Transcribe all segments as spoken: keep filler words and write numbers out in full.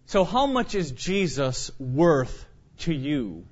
So how much is Jesus worth to you?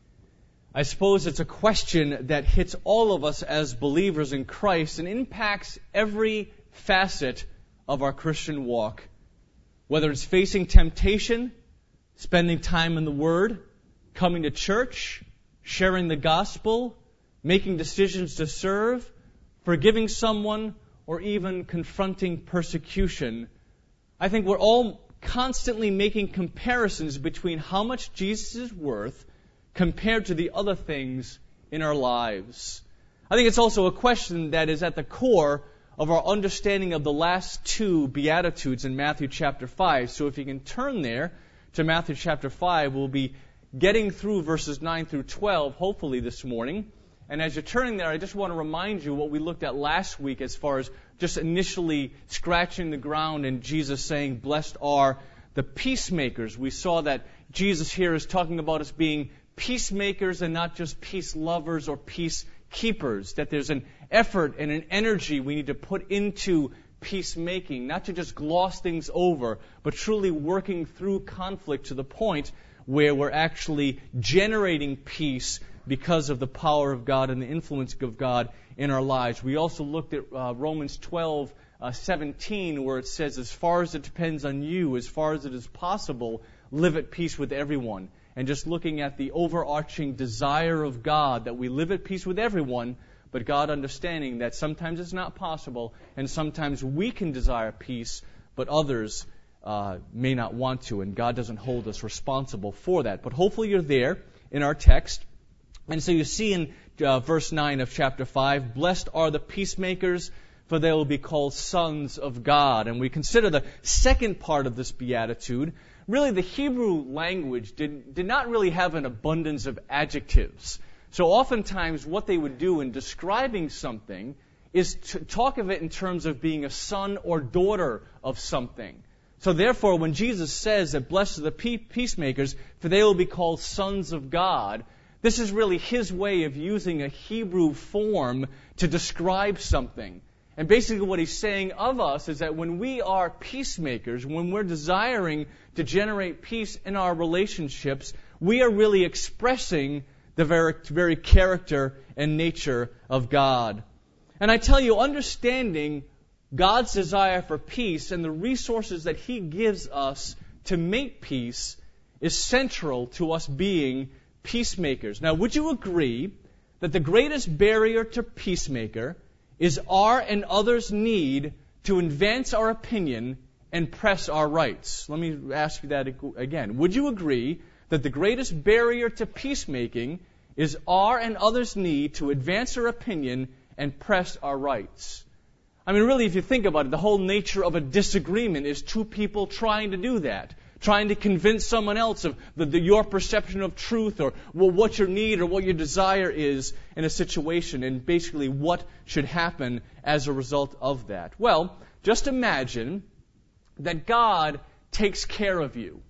I suppose it's a question that hits all of us as believers in Christ and impacts every facet of our Christian walk. Whether it's facing temptation, spending time in the Word, coming to church, sharing the gospel, making decisions to serve, forgiving someone, or even confronting persecution. I think we're all constantly making comparisons between how much Jesus is worth compared to the other things in our lives. I think it's also a question that is at the core of our understanding of the last two Beatitudes in Matthew chapter five. So if you can turn there to Matthew chapter five, we'll be getting through verses nine through twelve, hopefully this morning. And as you're turning there, I just want to remind you what we looked at last week as far as just initially scratching the ground and Jesus saying, blessed are the peacemakers. We saw that Jesus here is talking about us being peacemakers and not just peace lovers or peacekeepers. That there's an effort and an energy we need to put into peacemaking, not to just gloss things over, but truly working through conflict to the point where we're actually generating peace because of the power of God and the influence of God in our lives. We also looked at uh, Romans twelve, uh, seventeen, where it says, as far as it depends on you, as far as it is possible, live at peace with everyone. And just looking at the overarching desire of God that we live at peace with everyone, but God understanding that sometimes it's not possible, and sometimes we can desire peace, but others uh, may not want to, and God doesn't hold us responsible for that. But hopefully you're there in our text. And so you see in uh, verse nine of chapter five, blessed are the peacemakers, for they will be called sons of God. And we consider the second part of this beatitude. Really, the Hebrew language did, did not really have an abundance of adjectives. So oftentimes what they would do in describing something is to talk of it in terms of being a son or daughter of something. So therefore, when Jesus says that blessed are the peacemakers, for they will be called sons of God, this is really His way of using a Hebrew form to describe something. And basically what He's saying of us is that when we are peacemakers, when we're desiring to generate peace in our relationships, we are really expressing the very, very character and nature of God. And I tell you, understanding God's desire for peace and the resources that He gives us to make peace is central to us being peacemakers. Now, would you agree that the greatest barrier to peacemaker is our and others' need to advance our opinion and press our rights? Let me ask you that again. Would you agree that the greatest barrier to peacemaking is our and others' need to advance our opinion and press our rights? I mean, really, if you think about it, the whole nature of a disagreement is two people trying to do that. Trying to convince someone else of the, the, your perception of truth or well, what your need or what your desire is in a situation and basically what should happen as a result of that. Well, just imagine that God takes care of you.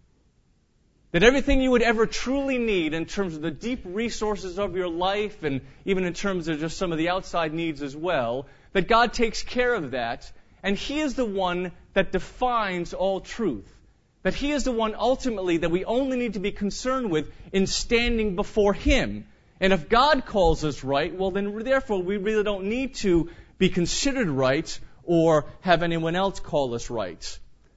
That everything you would ever truly need in terms of the deep resources of your life and even in terms of just some of the outside needs as well, that God takes care of that, and He is the one that defines all truth. That He is the one ultimately that we only need to be concerned with in standing before Him. And if God calls us right, well then therefore we really don't need to be considered right or have anyone else call us right.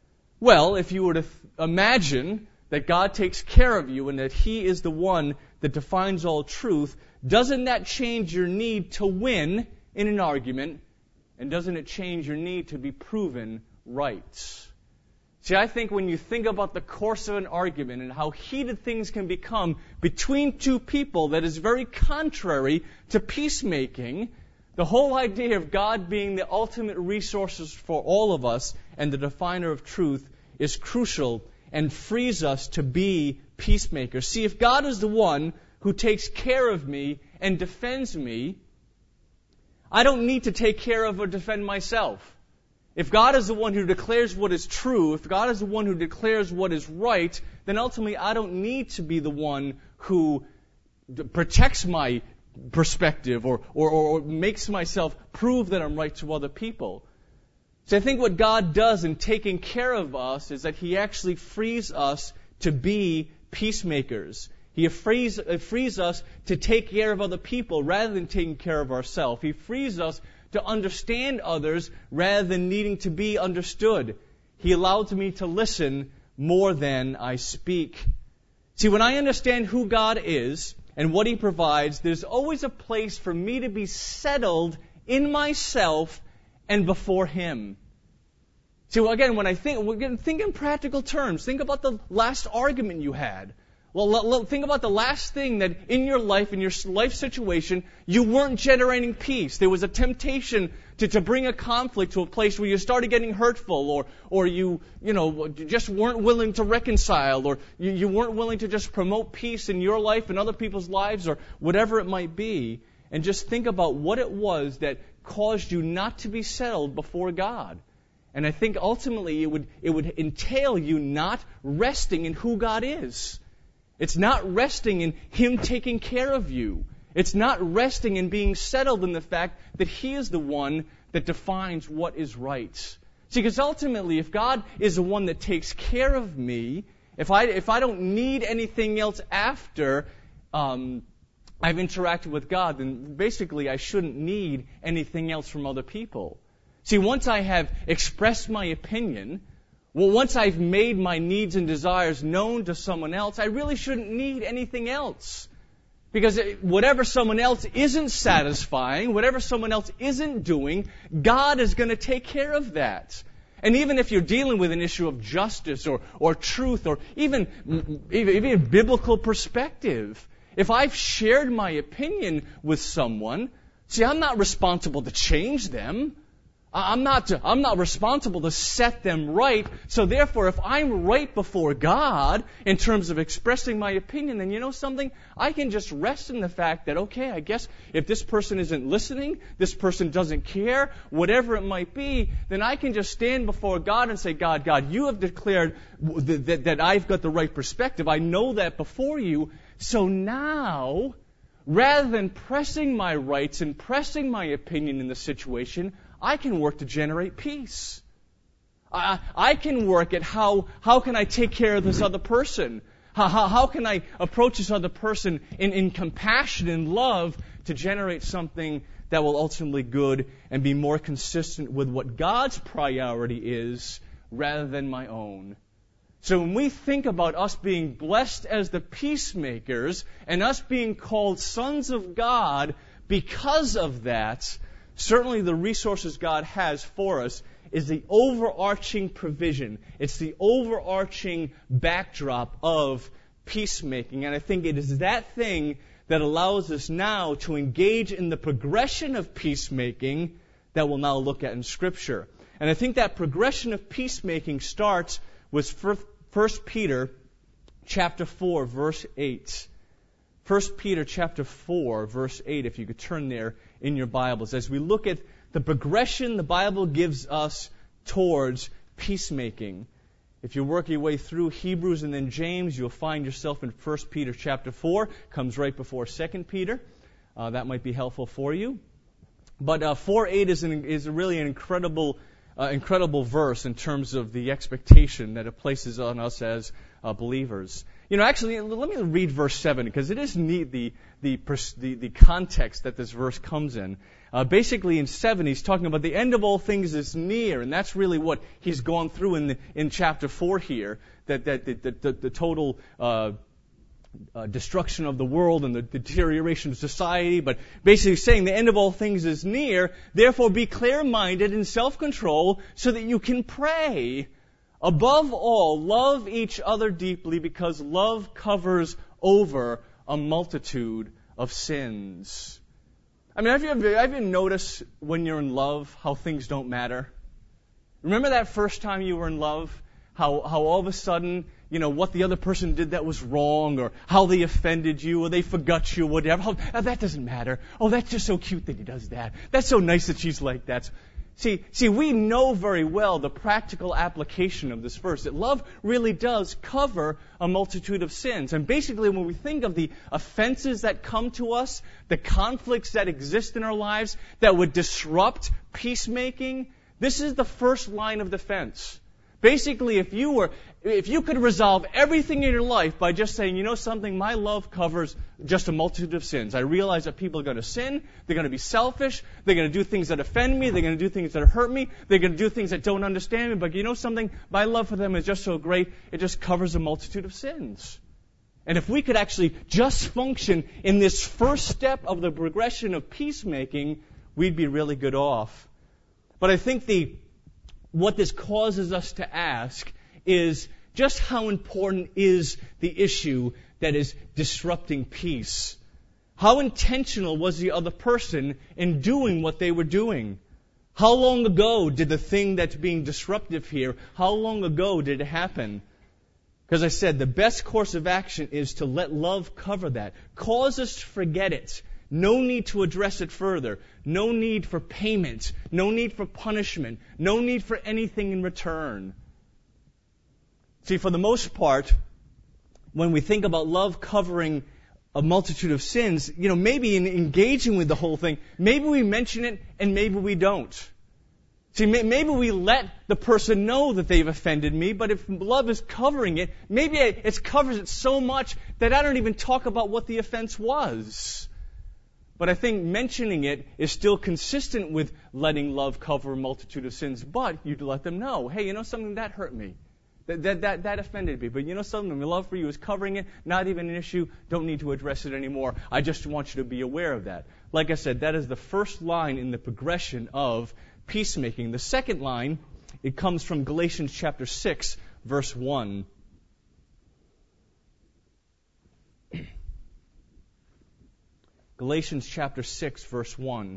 Well, if you were to th- imagine that God takes care of you and that He is the one that defines all truth, doesn't that change your need to win in an argument? And doesn't it change your need to be proven right? See, I think when you think about the course of an argument and how heated things can become between two people that is very contrary to peacemaking, the whole idea of God being the ultimate resources for all of us and the definer of truth is crucial and frees us to be peacemakers. See, if God is the one who takes care of me and defends me, I don't need to take care of or defend myself. If God is the one who declares what is true, if God is the one who declares what is right, then ultimately I don't need to be the one who protects my perspective or, or, or makes myself prove that I'm right to other people. So I think what God does in taking care of us is that He actually frees us to be peacemakers. He frees, uh, frees us to take care of other people rather than taking care of ourselves. He frees us to understand others rather than needing to be understood. He allows me to listen more than I speak. See, when I understand who God is and what He provides, there's always a place for me to be settled in myself and before Him. See, again, when I think, think in practical terms. Think about the last argument you had. Well, think about the last thing that in your life, in your life situation, you weren't generating peace. There was a temptation to, to bring a conflict to a place where you started getting hurtful, or, or you, you know, just weren't willing to reconcile, or you, you weren't willing to just promote peace in your life and other people's lives, or whatever it might be. And just think about what it was that caused you not to be settled before God. And I think ultimately it would, it would entail you not resting in who God is. It's not resting in Him taking care of you. It's not resting in being settled in the fact that He is the one that defines what is right. See, because ultimately, if God is the one that takes care of me, if I if I don't need anything else after um, I've interacted with God, then basically I shouldn't need anything else from other people. See, once I have expressed my opinion, well, once I've made my needs and desires known to someone else, I really shouldn't need anything else. Because whatever someone else isn't satisfying, whatever someone else isn't doing, God is going to take care of that. And even if you're dealing with an issue of justice or, or truth or even, even, even biblical perspective, if I've shared my opinion with someone, see, I'm not responsible to change them. I'm not, I'm not responsible to set them right. So therefore, if I'm right before God in terms of expressing my opinion, then you know something? I can just rest in the fact that, okay, I guess if this person isn't listening, this person doesn't care, whatever it might be, then I can just stand before God and say, God, God, you have declared that, that, that I've got the right perspective. I know that before you. So now, rather than pressing my rights and pressing my opinion in the situation, I can work to generate peace. I, I can work at how, how can I take care of this other person? How, how, how can I approach this other person in, in compassion and love to generate something that will ultimately good and be more consistent with what God's priority is rather than my own. So when we think about us being blessed as the peacemakers and us being called sons of God because of that, certainly the resources God has for us is the overarching provision. It's the overarching backdrop of peacemaking. And I think it is that thing that allows us now to engage in the progression of peacemaking that we'll now look at in Scripture. And I think that progression of peacemaking starts with First Peter chapter four, verse eight. First Peter chapter four, verse eight, if you could turn there in your Bibles, as we look at the progression the Bible gives us towards peacemaking. If you work your way through Hebrews and then James, you'll find yourself in First Peter chapter four, comes right before Second Peter. Uh, that might be helpful for you. But uh, four eight is, an, is really an incredible uh, incredible verse in terms of the expectation that it places on us as uh, believers. You know, actually, let me read verse seven, because it is neat, the, the, the, the context that this verse comes in. Uh, basically, in seven, he's talking about the end of all things is near, and that's really what he's gone through in the, in chapter four here, that, that the, the, the total uh, uh, destruction of the world and the deterioration of society, but basically saying the end of all things is near, therefore be clear-minded and self-control so that you can pray. Above all, love each other deeply, because love covers over a multitude of sins. I mean, have you ever, have you noticed when you're in love how things don't matter? Remember that first time you were in love? How, how all of a sudden, you know, what the other person did that was wrong, or how they offended you, or they forgot you, or whatever. How, oh, that doesn't matter. Oh, that's just so cute that he does that. That's so nice that she's like that. See, see, we know very well the practical application of this verse, that love really does cover a multitude of sins. And basically, when we think of the offenses that come to us, the conflicts that exist in our lives that would disrupt peacemaking, This is the first line of defense. Basically, if you were, if you could resolve everything in your life by just saying, you know something, my love covers just a multitude of sins. I realize that people are going to sin, they're going to be selfish, they're going to do things that offend me, they're going to do things that hurt me, they're going to do things that don't understand me, but you know something, my love for them is just so great, it just covers a multitude of sins. And if we could actually just function in this first step of the progression of peacemaking, we'd be really good off. But I think the what this causes us to ask is just how important is the issue that is disrupting peace? How intentional was the other person in doing what they were doing? How long ago did the thing that's being disruptive here, how long ago did it happen? Because I said the best course of action is to let love cover that. Cause us to forget it. No need to address it further. No need for payment. No need for punishment. No need for anything in return. See, for the most part, when we think about love covering a multitude of sins, you know, maybe in engaging with the whole thing, maybe we mention it and maybe we don't. See, maybe we let the person know that they've offended me, but if love is covering it, maybe it covers it so much that I don't even talk about what the offense was. But I think mentioning it is still consistent with letting love cover a multitude of sins. But you'd let them know, hey, you know something, that hurt me. That, that, that, that offended me. But you know something, my love for you is covering it. Not even an issue. Don't need to address it anymore. I just want you to be aware of that. Like I said, that is the first line in the progression of peacemaking. The second line, it comes from Galatians chapter six, verse one. Galatians chapter six, verse one.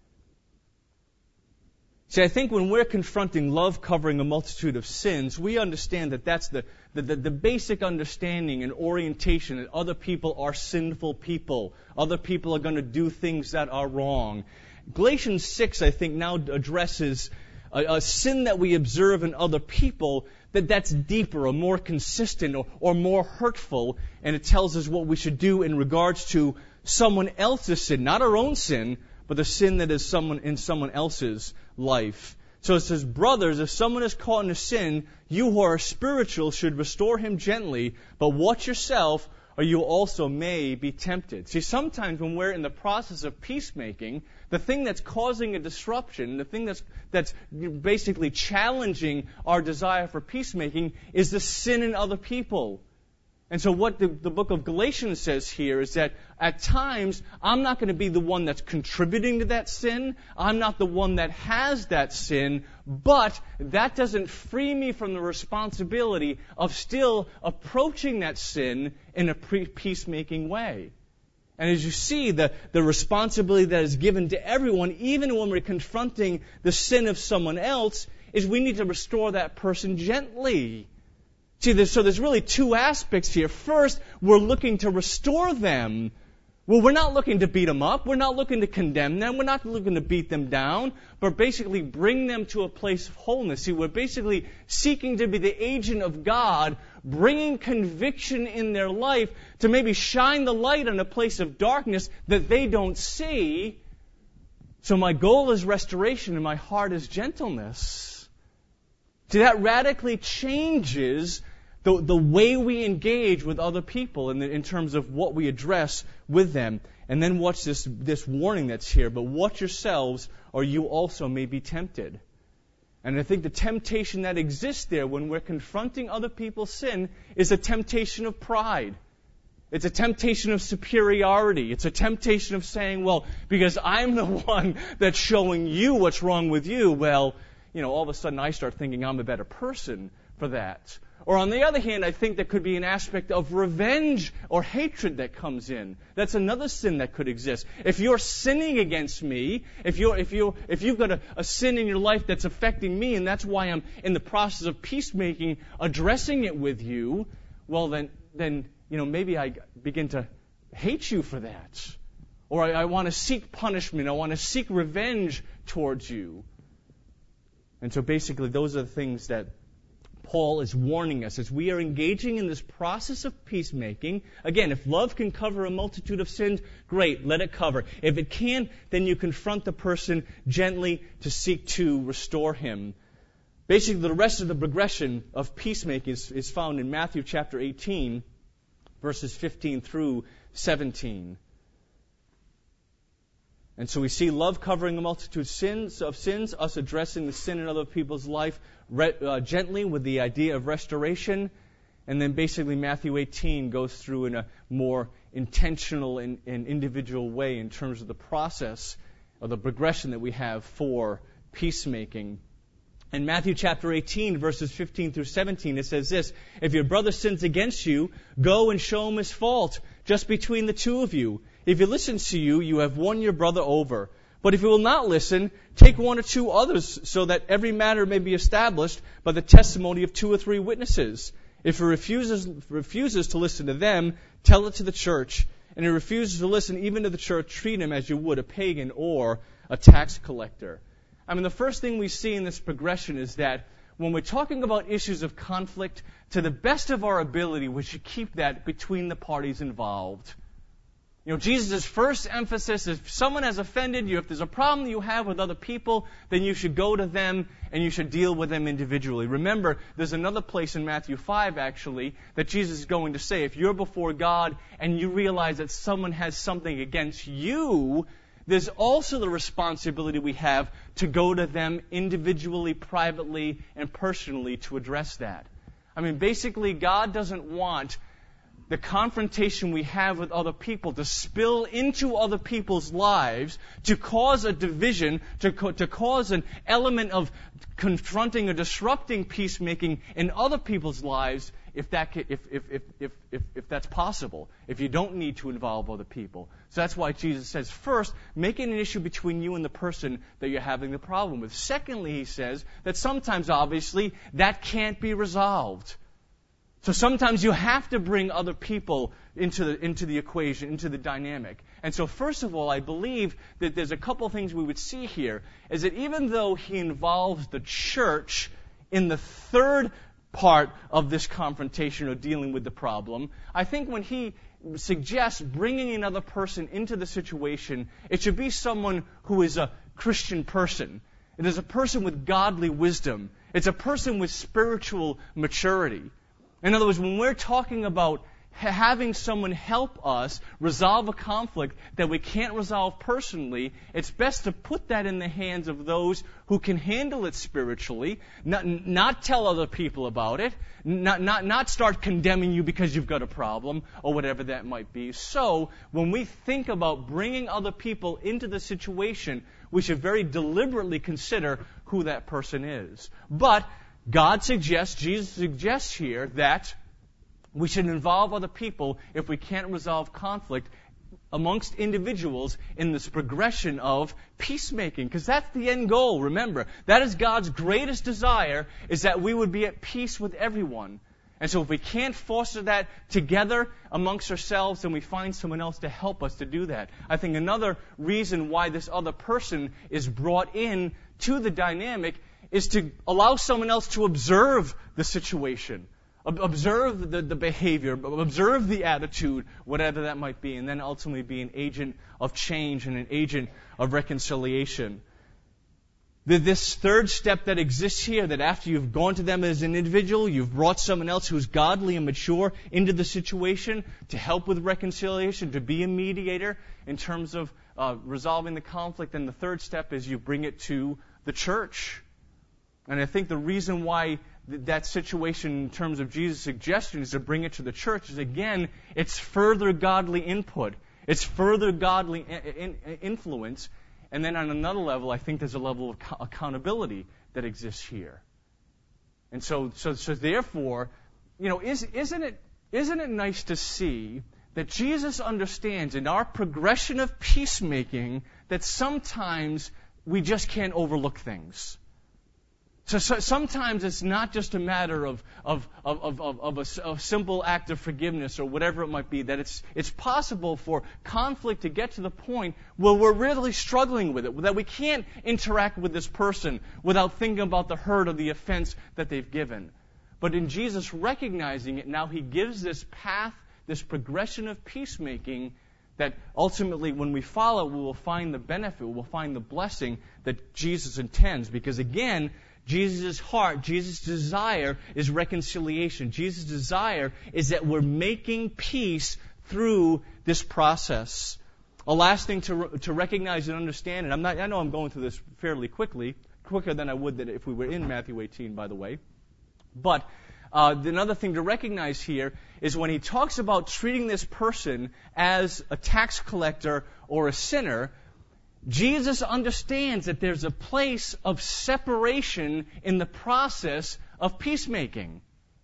See, I think when we're confronting love covering a multitude of sins, we understand that that's the, the, the, the basic understanding and orientation that other people are sinful people. Other people are going to do things that are wrong. Galatians six, I think, now addresses a, a sin that we observe in other people that that's deeper or more consistent or, or more hurtful, and it tells us what we should do in regards to someone else's sin, not our own sin, but the sin that is someone in someone else's life. So it says, brothers, if someone is caught in a sin, you who are spiritual should restore him gently, but watch yourself, or you also may be tempted. See, sometimes when we're in the process of peacemaking, the thing that's causing a disruption, the thing that's that's basically challenging our desire for peacemaking, is the sin in other people. And so what the, the book of Galatians says here is that at times, I'm not going to be the one that's contributing to that sin. I'm not the one that has that sin. But that doesn't free me from the responsibility of still approaching that sin in a pre- peacemaking way. And as you see, the, the responsibility that is given to everyone, even when we're confronting the sin of someone else, is we need to restore that person gently. See, there's, so there's really two aspects here. First, we're looking to restore them. Well, we're not looking to beat them up. We're not looking to condemn them. We're not looking to beat them down, but basically bring them to a place of wholeness. See, we're basically seeking to be the agent of God, bringing conviction in their life to maybe shine the light on a place of darkness that they don't see. So my goal is restoration and my heart is gentleness. See, that radically changes the, the way we engage with other people in, the, in terms of what we address with them. And then watch this, this warning that's here. But watch yourselves, or you also may be tempted. And I think the temptation that exists there when we're confronting other people's sin is a temptation of pride. It's a temptation of superiority. It's a temptation of saying, well, because I'm the one that's showing you what's wrong with you, well, you know, all of a sudden I start thinking I'm a better person for that. Or on the other hand, I think there could be an aspect of revenge or hatred that comes in. That's another sin that could exist. If you're sinning against me, if you're if you if you've got a, a sin in your life that's affecting me, and that's why I'm in the process of peacemaking, addressing it with you, well then then you know maybe I begin to hate you for that, or I, I want to seek punishment. I want to seek revenge towards you. And so basically, those are the things that Paul is warning us as we are engaging in this process of peacemaking. Again, if love can cover a multitude of sins, great, let it cover. If it can't, then you confront the person gently to seek to restore him. Basically, the rest of the progression of peacemaking is, is found in Matthew chapter eighteen, verses fifteen through seventeen. And so we see love covering a multitude of sins, of sins, us addressing the sin in other people's life re, uh, gently with the idea of restoration. And then basically Matthew eighteen goes through in a more intentional and, and individual way in terms of the process or the progression that we have for peacemaking. In Matthew chapter eighteen, verses fifteen through seventeen, it says this: "If your brother sins against you, go and show him his fault, just between the two of you. If he listens to you, you have won your brother over. But if he will not listen, take one or two others, so that every matter may be established by the testimony of two or three witnesses. If he refuses, refuses to listen to them, tell it to the church. And if he refuses to listen even to the church, treat him as you would a pagan or a tax collector." I mean, the first thing we see in this progression is that when we're talking about issues of conflict, to the best of our ability, we should keep that between the parties involved. You know, Jesus' first emphasis is if someone has offended you, if there's a problem you have with other people, then you should go to them and you should deal with them individually. Remember, there's another place in Matthew five, actually, that Jesus is going to say, if you're before God and you realize that someone has something against you, there's also the responsibility we have to go to them individually, privately, and personally to address that. I mean, basically, God doesn't want the confrontation we have with other people to spill into other people's lives, to cause a division, to, co- to cause an element of confronting or disrupting peacemaking in other people's lives, if that ca- if, if, if, if, if, if that's possible, if you don't need to involve other people. So that's why Jesus says, first, make it an issue between you and the person that you're having the problem with. Secondly, he says that sometimes, obviously, that can't be resolved. So sometimes you have to bring other people into the, into the equation, into the dynamic. And so first of all, I believe that there's a couple things we would see here, is that even though he involves the church in the third part of this confrontation or dealing with the problem, I think when he suggests bringing another person into the situation, it should be someone who is a Christian person. It is a person with godly wisdom. It's a person with spiritual maturity. In other words, when we're talking about having someone help us resolve a conflict that we can't resolve personally, it's best to put that in the hands of those who can handle it spiritually, not, not tell other people about it, not, not, not start condemning you because you've got a problem, or whatever that might be. So, when we think about bringing other people into the situation, we should very deliberately consider who that person is. But God suggests, Jesus suggests here that we should involve other people if we can't resolve conflict amongst individuals in this progression of peacemaking, because that's the end goal. Remember, that is God's greatest desire, is that we would be at peace with everyone. And so if we can't foster that together amongst ourselves, then we find someone else to help us to do that. I think another reason why this other person is brought in to the dynamic is to allow someone else to observe the situation, observe the, the behavior, observe the attitude, whatever that might be, and then ultimately be an agent of change and an agent of reconciliation. This third step that exists here, that after you've gone to them as an individual, you've brought someone else who's godly and mature into the situation to help with reconciliation, to be a mediator in terms of uh, resolving the conflict. And the third step is you bring it to the church. And I think the reason why th- that situation in terms of Jesus' suggestion is to bring it to the church is, again, it's further godly input. It's further godly in- in- influence. And then on another level, I think there's a level of co- accountability that exists here. And so, so, so therefore, you know, is, isn't it, isn't it nice to see that Jesus understands in our progression of peacemaking that sometimes we just can't overlook things. So, so sometimes it's not just a matter of of of of, of a, a simple act of forgiveness or whatever it might be. That it's it's possible for conflict to get to the point where we're really struggling with it, that we can't interact with this person without thinking about the hurt or the offense that they've given. But in Jesus recognizing it, now he gives this path, this progression of peacemaking that ultimately when we follow, we will find the benefit, we will find the blessing that Jesus intends. Because again, Jesus' heart, Jesus' desire is reconciliation. Jesus' desire is that we're making peace through this process. A last thing to to recognize and understand, and I'm not, I know I'm going through this fairly quickly, quicker than I would that if we were in Matthew eighteen, by the way. But uh, another thing to recognize here is when he talks about treating this person as a tax collector or a sinner, Jesus understands that there's a place of separation in the process of peacemaking.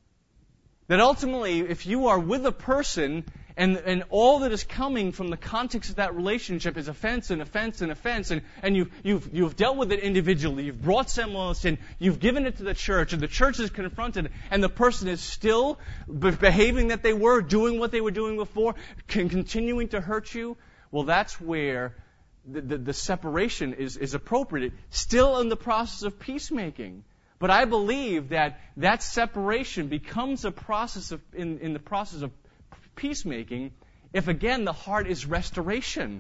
That ultimately, if you are with a person and, and all that is coming from the context of that relationship is offense and offense and offense, and, and you've, you've, you've dealt with it individually, you've brought someone else in, you've given it to the church, and the church is confronted, and the person is still behaving that they were, doing what they were doing before, can, continuing to hurt you, well, that's where the, the, the separation is, is appropriate, still in the process of peacemaking. But I believe that that separation becomes a process of, in, in the process of peacemaking if, again, the heart is restoration.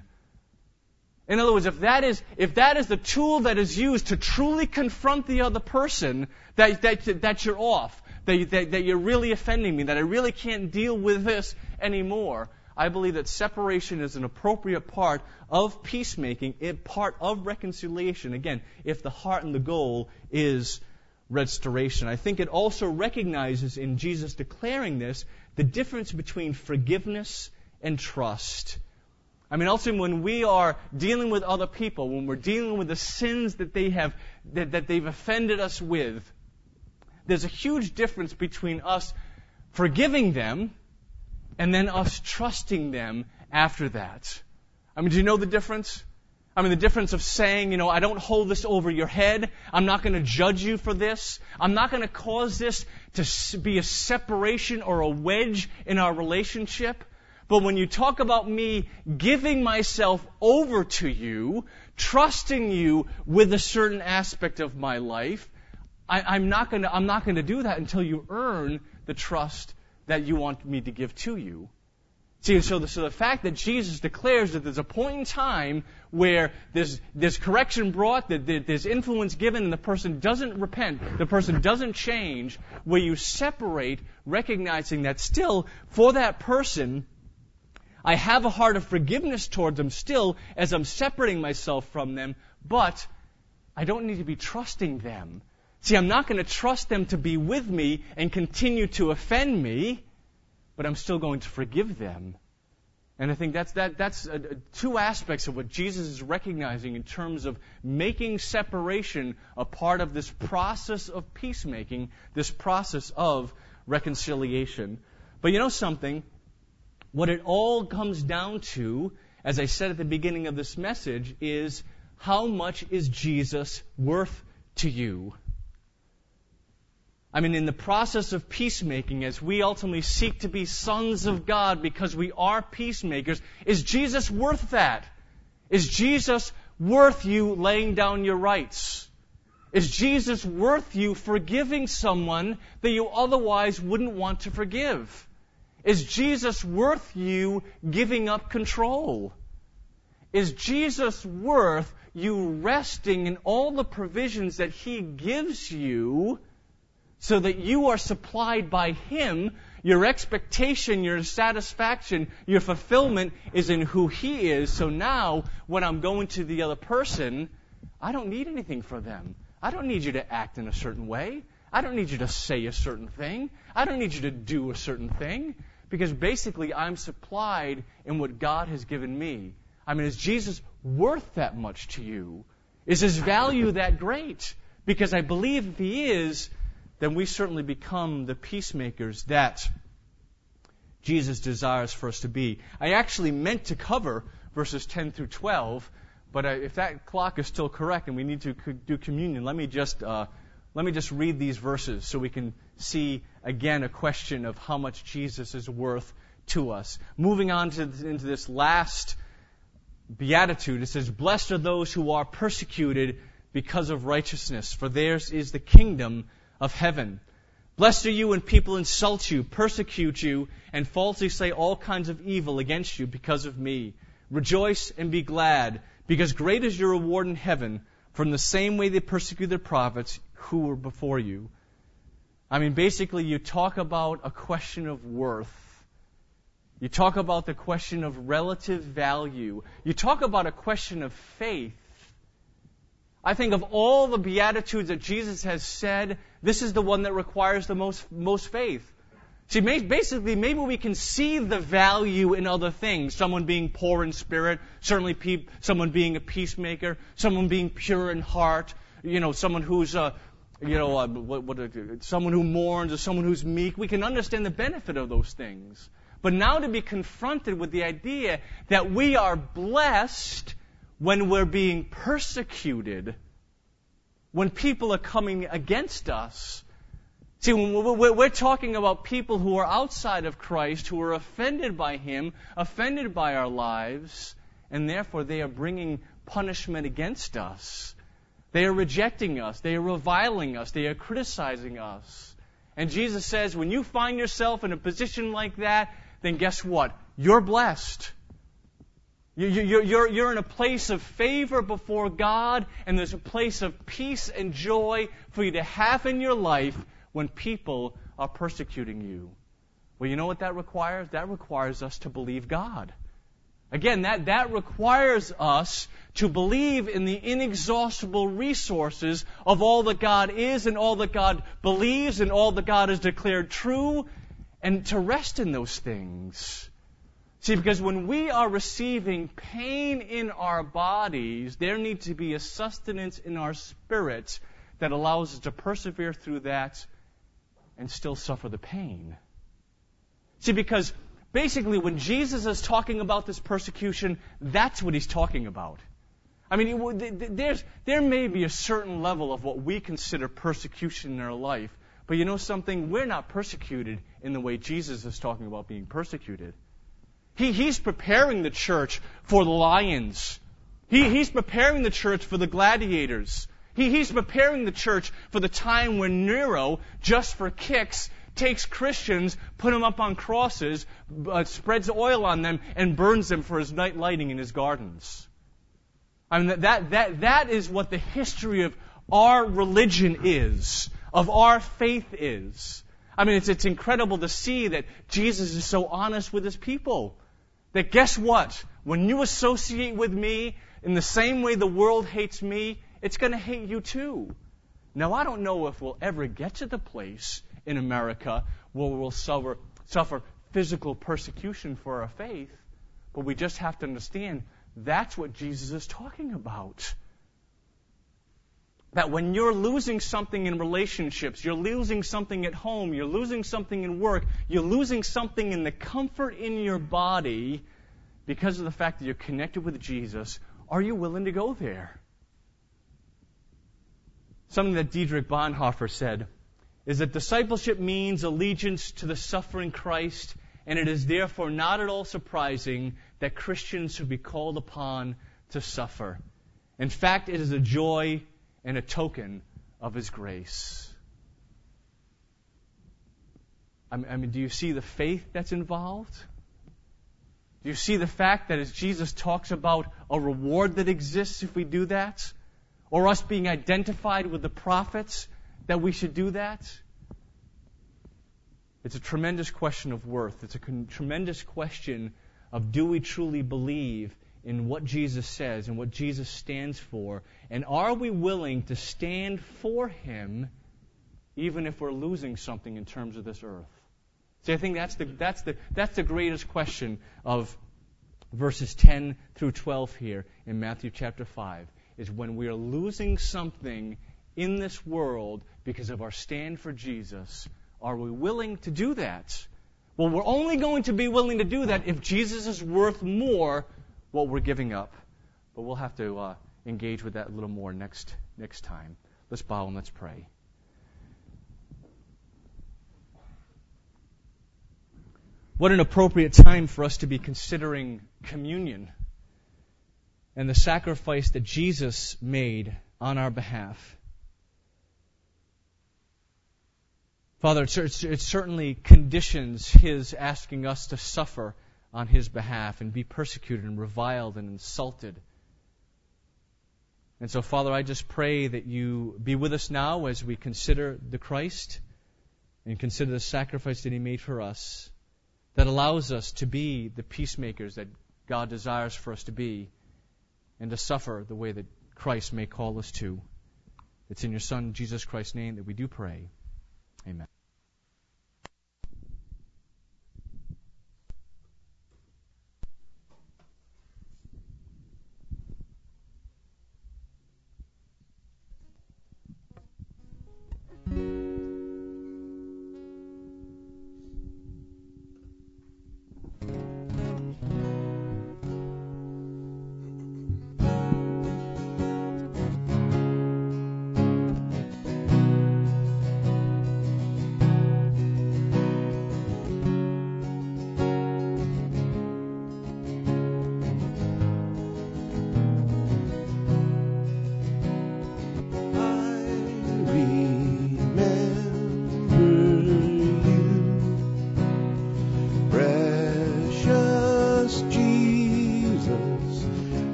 In other words, if that is if that is the tool that is used to truly confront the other person, that that, that you're off, that, that, that you're really offending me, that I really can't deal with this anymore, I believe that separation is an appropriate part of peacemaking, a part of reconciliation. Again, if the heart and the goal is restoration. I think it also recognizes in Jesus declaring this the difference between forgiveness and trust. I mean, ultimately, when we are dealing with other people, when we're dealing with the sins that they have that, that they've offended us with, there's a huge difference between us forgiving them and then us trusting them after that. I mean, do you know the difference? I mean, the difference of saying, you know, I don't hold this over your head. I'm not going to judge you for this. I'm not going to cause this to be a separation or a wedge in our relationship. But when you talk about me giving myself over to you, trusting you with a certain aspect of my life, I, I'm not going to, I'm not going to do that until you earn the trust that you want me to give to you. See, so the, so the fact that Jesus declares that there's a point in time where there's, there's correction brought, that there's influence given, and the person doesn't repent, the person doesn't change, where you separate, recognizing that still, for that person, I have a heart of forgiveness toward them still as I'm separating myself from them, but I don't need to be trusting them. See, I'm not going to trust them to be with me and continue to offend me, but I'm still going to forgive them. And I think that's that that's uh, two aspects of what Jesus is recognizing in terms of making separation a part of this process of peacemaking, this process of reconciliation. But you know something? What it all comes down to, as I said at the beginning of this message, is how much is Jesus worth to you? I mean, in the process of peacemaking, as we ultimately seek to be sons of God because we are peacemakers, is Jesus worth that? Is Jesus worth you laying down your rights? Is Jesus worth you forgiving someone that you otherwise wouldn't want to forgive? Is Jesus worth you giving up control? Is Jesus worth you resting in all the provisions that He gives you, so that you are supplied by Him? Your expectation, your satisfaction, your fulfillment is in who He is. So now, when I'm going to the other person, I don't need anything from them. I don't need you to act in a certain way. I don't need you to say a certain thing. I don't need you to do a certain thing. Because basically, I'm supplied in what God has given me. I mean, is Jesus worth that much to you? Is His value that great? Because I believe if He is, then we certainly become the peacemakers that Jesus desires for us to be. I actually meant to cover verses ten through twelve, but if that clock is still correct and we need to do communion, let me just uh, let me just read these verses so we can see again a question of how much Jesus is worth to us. Moving on to into this last beatitude, it says, "Blessed are those who are persecuted because of righteousness, for theirs is the kingdom of heaven. Blessed are you when people insult you, persecute you, and falsely say all kinds of evil against you because of me. Rejoice and be glad, because great is your reward in heaven, from the same way they persecuted the prophets who were before you. I mean, basically, you talk about a question of worth. You talk about the question of relative value. You talk about a question of faith. I think of all the Beatitudes that Jesus has said, this is the one that requires the most, most faith. See, basically, maybe we can see the value in other things. Someone being poor in spirit, certainly pe- someone being a peacemaker, someone being pure in heart, you know, someone who's, uh, you know, uh, what, what, uh, someone who mourns or someone who's meek. We can understand the benefit of those things. But now to be confronted with the idea that we are blessed when we're being persecuted, when people are coming against us. See, when we're talking about people who are outside of Christ, who are offended by Him, offended by our lives, and therefore they are bringing punishment against us. They are rejecting us. They are reviling us. They are criticizing us. And Jesus says, when you find yourself in a position like that, then guess what? You're blessed. You're, you're, you're in a place of favor before God, and there's a place of peace and joy for you to have in your life when people are persecuting you. Well, you know what that requires? That requires us to believe God. Again, that, that requires us to believe in the inexhaustible resources of all that God is and all that God believes and all that God has declared true, and to rest in those things. See, because when we are receiving pain in our bodies, there needs to be a sustenance in our spirits that allows us to persevere through that and still suffer the pain. See, because basically when Jesus is talking about this persecution, that's what He's talking about. I mean, there's, there may be a certain level of what we consider persecution in our life, but you know something? We're not persecuted in the way Jesus is talking about being persecuted. He, he's preparing the church for the lions. He, he's preparing the church for the gladiators. He, he's preparing the church for the time when Nero, just for kicks, takes Christians, put them up on crosses, uh, spreads oil on them, and burns them for his night lighting in his gardens. I mean, that, that, that is what the history of our religion is, of our faith is. I mean, it's, it's incredible to see that Jesus is so honest with His people. That guess what? When you associate with me in the same way the world hates me, it's going to hate you too. Now, I don't know if we'll ever get to the place in America where we'll suffer, suffer physical persecution for our faith, but we just have to understand that's what Jesus is talking about. That when you're losing something in relationships, you're losing something at home, you're losing something in work, you're losing something in the comfort in your body because of the fact that you're connected with Jesus, are you willing to go there? Something that Dietrich Bonhoeffer said is that discipleship means allegiance to the suffering Christ, and it is therefore not at all surprising that Christians should be called upon to suffer. In fact, it is a joy and a token of His grace. I mean, do you see the faith that's involved? Do you see the fact that as Jesus talks about a reward that exists if we do that? Or us being identified with the prophets, that we should do that? It's a tremendous question of worth. It's a con- tremendous question of, do we truly believe in what Jesus says and what Jesus stands for? And are we willing to stand for Him even if we're losing something in terms of this earth? See, I think that's the, that's the, that's the greatest question of verses ten through twelve here in Matthew chapter five, is when we are losing something in this world because of our stand for Jesus, are we willing to do that? Well, we're only going to be willing to do that if Jesus is worth more what we're giving up. But we'll have to uh, engage with that a little more next next time. Let's bow and let's pray. What an appropriate time for us to be considering communion and the sacrifice that Jesus made on our behalf. Father, it, it, it certainly conditions His asking us to suffer on His behalf and be persecuted and reviled and insulted. And so, Father, I just pray that You be with us now as we consider the Christ and consider the sacrifice that He made for us, that allows us to be the peacemakers that God desires for us to be, and to suffer the way that Christ may call us to. It's in Your Son, Jesus Christ's name, that we do pray. Amen.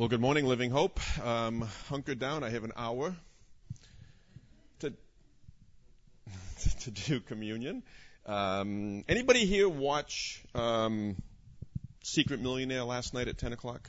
Well, good morning, Living Hope. Um, hunker down. I have an hour to to do communion. Um, anybody here watch um, Secret Millionaire last night at ten o'clock?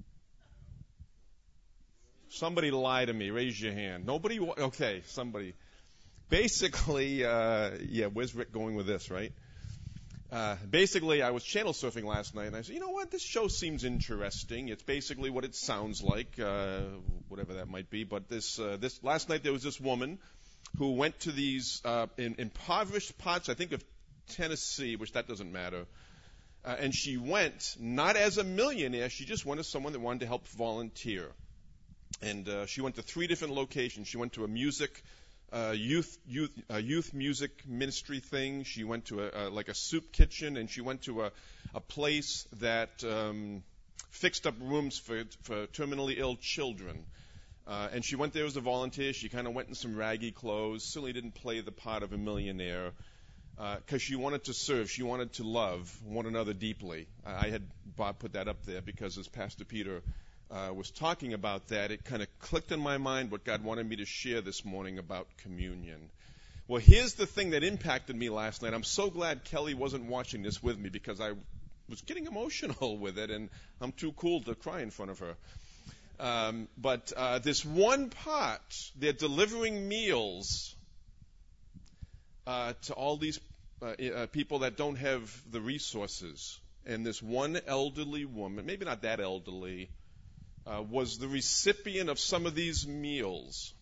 Somebody lie to me. Raise your hand. Nobody? Wa- okay, somebody. Basically, uh, yeah, where's Rick going with this, right? Uh, basically, I was channel surfing last night, and I said, you know what, this show seems interesting. It's basically what it sounds like, uh, whatever that might be. But this, uh, this last night there was this woman who went to these uh, in, impoverished parts, I think of Tennessee, which that doesn't matter. Uh, and she went not as a millionaire. She just went as someone that wanted to help volunteer. And uh, she went to three different locations. She went to a music Uh, youth, youth, uh, youth music ministry thing. She went to a, a like a soup kitchen, and she went to a, a place that um, fixed up rooms for for terminally ill children. Uh, and she went there as a volunteer. She kind of went in some raggy clothes. Certainly didn't play the part of a millionaire because uh, she wanted to serve. She wanted to love one another deeply. I, I had Bob put that up there because as Pastor Peter Uh, was talking about that, it kind of clicked in my mind what God wanted me to share this morning about communion. Well, here's the thing that impacted me last night. I'm so glad Kelly wasn't watching this with me because I was getting emotional with it, and I'm too cool to cry in front of her. Um, but uh, this one part, they're delivering meals uh, to all these uh, uh, people that don't have the resources. And this one elderly woman, maybe not that elderly, Uh, was the recipient of some of these meals.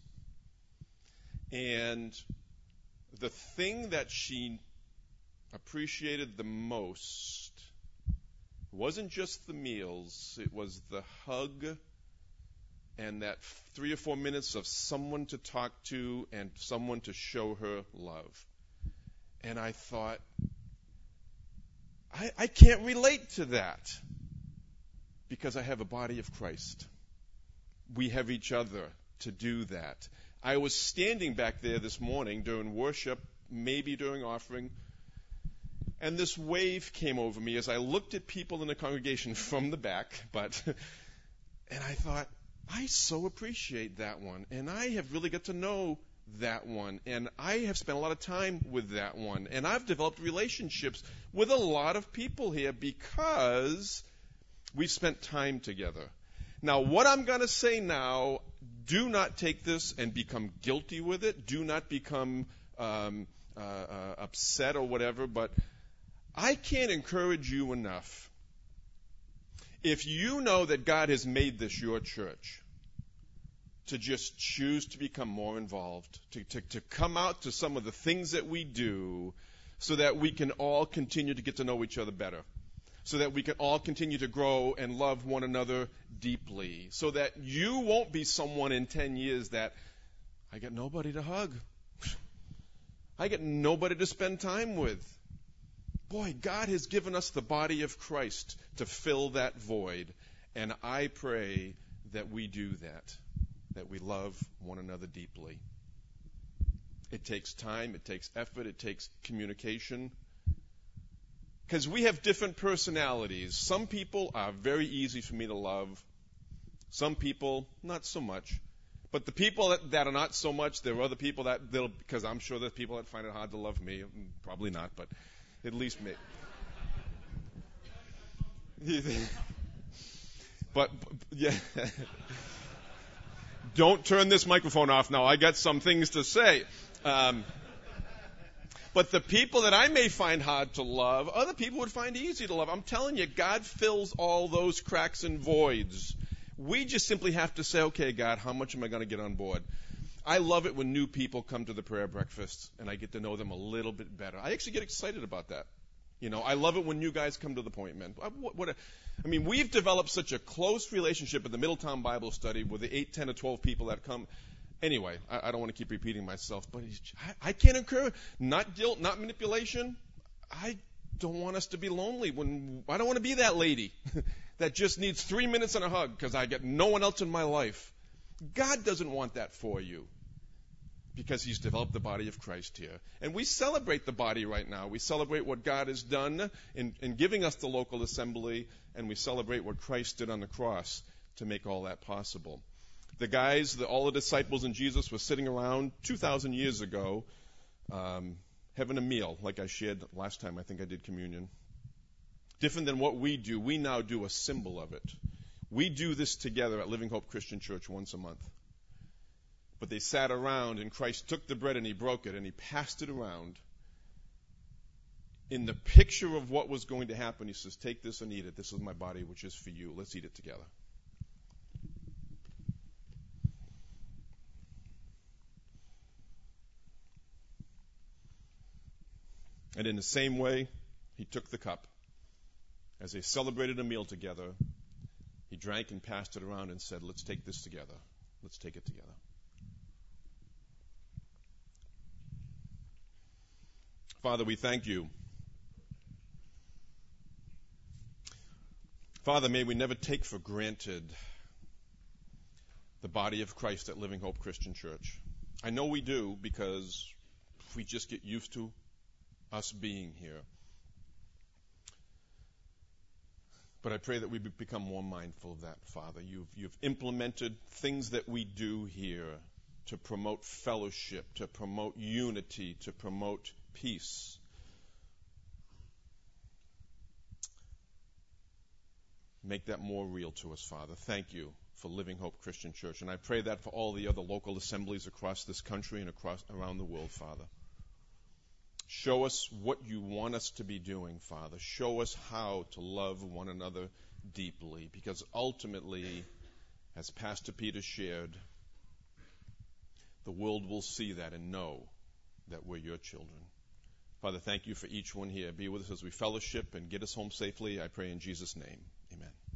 And the thing that she appreciated the most wasn't just the meals, it was the hug and that three or four minutes of someone to talk to and someone to show her love. And I thought, I, I can't relate to that. Because I have a body of Christ. We have each other to do that. I was standing back there this morning during worship, maybe during offering, and this wave came over me as I looked at people in the congregation from the back, but and I thought, I so appreciate that one, and I have really got to know that one, and I have spent a lot of time with that one, and I've developed relationships with a lot of people here because we've spent time together. Now, what I'm going to say now, do not take this and become guilty with it. Do not become um, uh, uh, upset or whatever, but I can't encourage you enough. If you know that God has made this your church, to just choose to become more involved, to, to, to come out to some of the things that we do so that we can all continue to get to know each other better. So that we can all continue to grow and love one another deeply. So that you won't be someone in ten years that, I got nobody to hug. I get nobody to spend time with. Boy, God has given us the body of Christ to fill that void. And I pray that we do that. That we love one another deeply. It takes time, it takes effort, it takes communication. Because we have different personalities. Some people are very easy for me to love. Some people, not so much. But the people that, that are not so much, there are other people that, they'll, because I'm sure there's people that find it hard to love me. Probably not, but at least me. But, yeah. Don't turn this microphone off now. I got some things to say. Um, But the people that I may find hard to love, other people would find easy to love. I'm telling you, God fills all those cracks and voids. We just simply have to say, okay, God, how much am I going to get on board? I love it when new people come to the prayer breakfast and I get to know them a little bit better. I actually get excited about that. You know, I love it when new guys come to the appointment. What, what a, I mean, we've developed such a close relationship at the Middletown Bible Study with the eight, ten, or twelve people that come. Anyway, I, I don't want to keep repeating myself, but I, I can't encourage, not guilt, not manipulation. I don't want us to be lonely. When I don't want to be that lady that just needs three minutes and a hug because I get no one else in my life. God doesn't want that for you because he's developed the body of Christ here. And we celebrate the body right now. We celebrate what God has done in, in giving us the local assembly, and we celebrate what Christ did on the cross to make all that possible. The guys, the, all the disciples and Jesus were sitting around two thousand years ago, um, having a meal, like I shared last time I think I did communion. Different than what we do. We now do a symbol of it. We do this together at Living Hope Christian Church once a month. But they sat around, and Christ took the bread and he broke it, and he passed it around. In the picture of what was going to happen, he says, take this and eat it. This is my body, which is for you. Let's eat it together. And in the same way, he took the cup. As they celebrated a meal together, he drank and passed it around and said, let's take this together. Let's take it together. Father, we thank you. Father, may we never take for granted the body of Christ at Living Hope Christian Church. I know we do because we just get used to us being here. But I pray that we become more mindful of that, Father. You've, you've implemented things that we do here to promote fellowship, to promote unity, to promote peace. Make that more real to us, Father. Thank you for Living Hope Christian Church. And I pray that for all the other local assemblies across this country and across around the world, Father. Show us what you want us to be doing, Father. Show us how to love one another deeply, because ultimately, as Pastor Peter shared, the world will see that and know that we're your children. Father, thank you for each one here. Be with us as we fellowship and get us home safely. I pray in Jesus' name. Amen.